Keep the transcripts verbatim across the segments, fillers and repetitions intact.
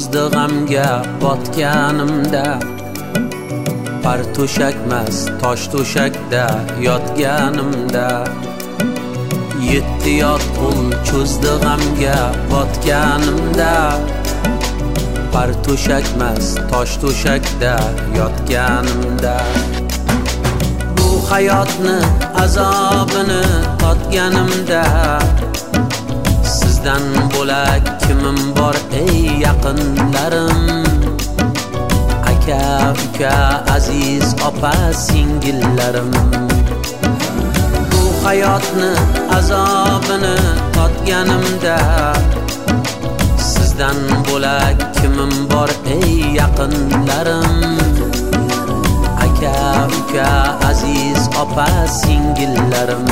cho'zdi g'amga botganimda, par to'shakmas tosh to'shakda yotganimda, yetti yot qo'l cho'zdi g'amga botganimda, par to'shakmas tosh to'shakda yotganimda, bu hayotni azobini totganimda, sizdan bo'lak kimim bor ey yaqinlarim, aka uka aziz opa singillarim. Bu hayotni azobini totganimda, sizdan bo'lak kimim bor ey yaqinlarim, aka uka aziz opa singillarim.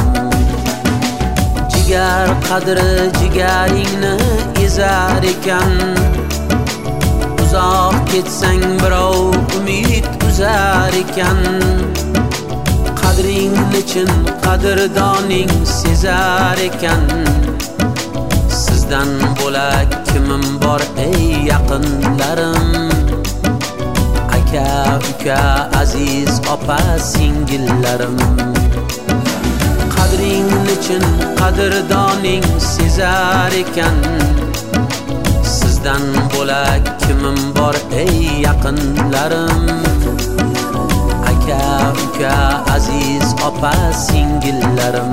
Jigar qadri jigaringni ezar ekan, uzoq ketsang birov umid uzar ekan, qadring nechin qadrdoning sezar ekan, sizdan bo'lak kimim bor ey yaqinlarim, aka uka aziz opa singillarim. Qadring nechin qadrdoning sezar ekan, sizdan bo'lak kimim bor ey yaqinlarim, aka uka aziz opa singillarim.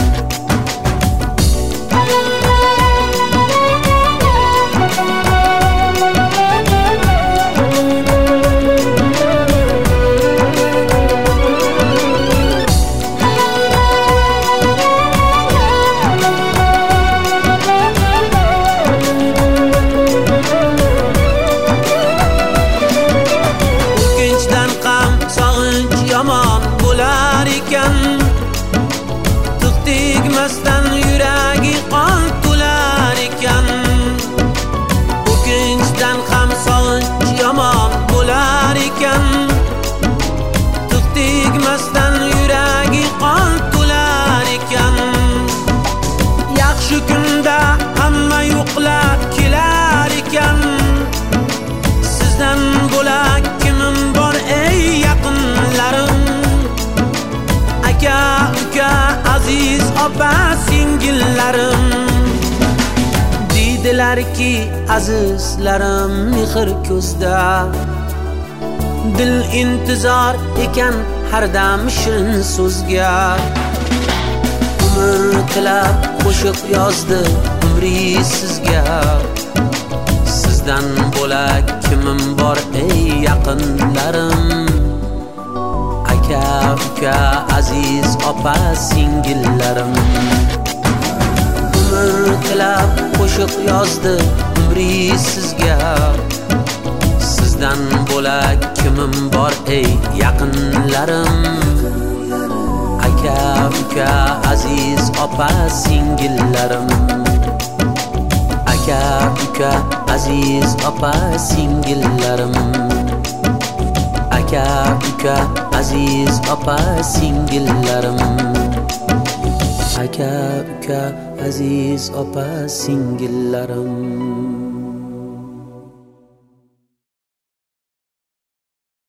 Yomon bo'lar ekan, tiq tegmasdan yuragi qon to'lar ekan. O'kinchdan ham sog'inch yomon bo'lar ekan, tiq tegmasdan yuragi qon to'lar ekan. Yaxshi kunda hamma yo'qlab kelar ekan, sizdan bo'lak kimim bor ey yaqinlarim, aka uka aziz opa singillarim. Deydilarki azizlarim mehr ko'zda, dil intizor ekan har dam shirin so'zga. Umr tilab qo'shiq yozdi umri sizga, sizdan bo'lak kimim bor ey yaqinlarim, aka uka aziz opa singillarim. Umr tilab qo'shiq yozdi umri sizga, sizdan bo'lak kimim bor ey yaqinlarim, aka uka aziz opa singillarim, aka uka aziz opa singillarim, aka uka aziz opa singillarim, aka uka aziz opa singillarim.